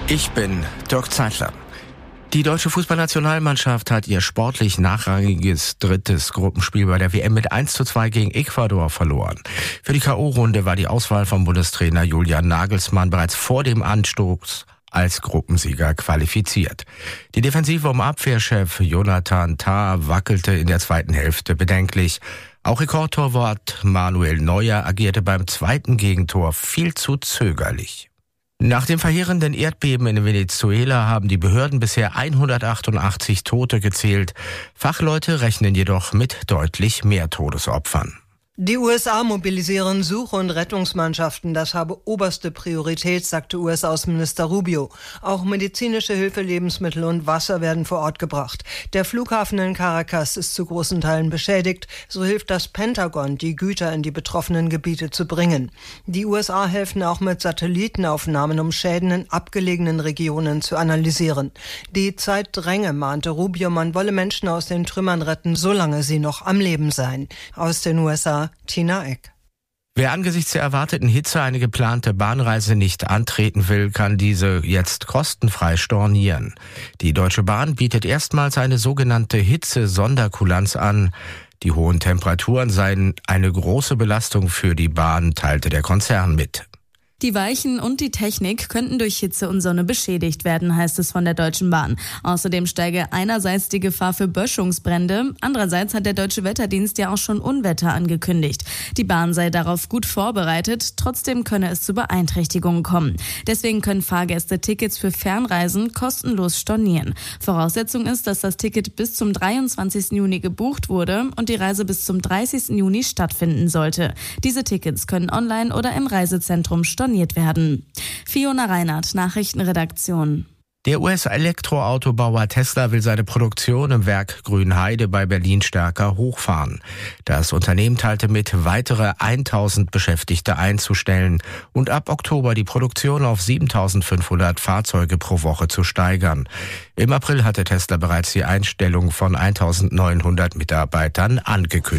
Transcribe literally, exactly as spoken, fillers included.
Ich bin Dirk Zeitler. Die deutsche Fußballnationalmannschaft hat ihr sportlich nachrangiges drittes Gruppenspiel bei der W M mit eins zu zwei gegen Ecuador verloren. Für die K O-Runde war die Auswahl von Bundestrainer Julian Nagelsmann bereits vor dem Anstoß als Gruppensieger qualifiziert. Die Defensive um Abwehrchef Jonathan Tah wackelte in der zweiten Hälfte bedenklich. Auch Rekordtorwart Manuel Neuer agierte beim zweiten Gegentor viel zu zögerlich. Nach dem verheerenden Erdbeben in Venezuela haben die Behörden bisher hundertachtundachtzig Tote gezählt. Fachleute rechnen jedoch mit deutlich mehr Todesopfern. Die U S A mobilisieren Such- und Rettungsmannschaften. Das habe oberste Priorität, sagte U S-Außenminister Rubio. Auch medizinische Hilfe, Lebensmittel und Wasser werden vor Ort gebracht. Der Flughafen in Caracas ist zu großen Teilen beschädigt. So hilft das Pentagon, die Güter in die betroffenen Gebiete zu bringen. Die U S A helfen auch mit Satellitenaufnahmen, um Schäden in abgelegenen Regionen zu analysieren. Die Zeit dränge, mahnte Rubio, man wolle Menschen aus den Trümmern retten, solange sie noch am Leben seien. Aus den U S A Tina Eck. Wer angesichts der erwarteten Hitze eine geplante Bahnreise nicht antreten will, kann diese jetzt kostenfrei stornieren. Die Deutsche Bahn bietet erstmals eine sogenannte Hitze-Sonderkulanz an. Die hohen Temperaturen seien eine große Belastung für die Bahn, teilte der Konzern mit. Die Weichen und die Technik könnten durch Hitze und Sonne beschädigt werden, heißt es von der Deutschen Bahn. Außerdem steige einerseits die Gefahr für Böschungsbrände, andererseits hat der Deutsche Wetterdienst ja auch schon Unwetter angekündigt. Die Bahn sei darauf gut vorbereitet, trotzdem könne es zu Beeinträchtigungen kommen. Deswegen können Fahrgäste Tickets für Fernreisen kostenlos stornieren. Voraussetzung ist, dass das Ticket bis zum dreiundzwanzigsten Juni gebucht wurde und die Reise bis zum dreißigsten Juni stattfinden sollte. Diese Tickets können online oder im Reisezentrum storniert werden. Fiona Reinhardt, Nachrichtenredaktion. Der U S-Elektroautobauer Tesla will seine Produktion im Werk Grünheide bei Berlin stärker hochfahren. Das Unternehmen teilte mit, weitere tausend Beschäftigte einzustellen und ab Oktober die Produktion auf siebentausendfünfhundert Fahrzeuge pro Woche zu steigern. Im April hatte Tesla bereits die Einstellung von eintausendneunhundert Mitarbeitern angekündigt.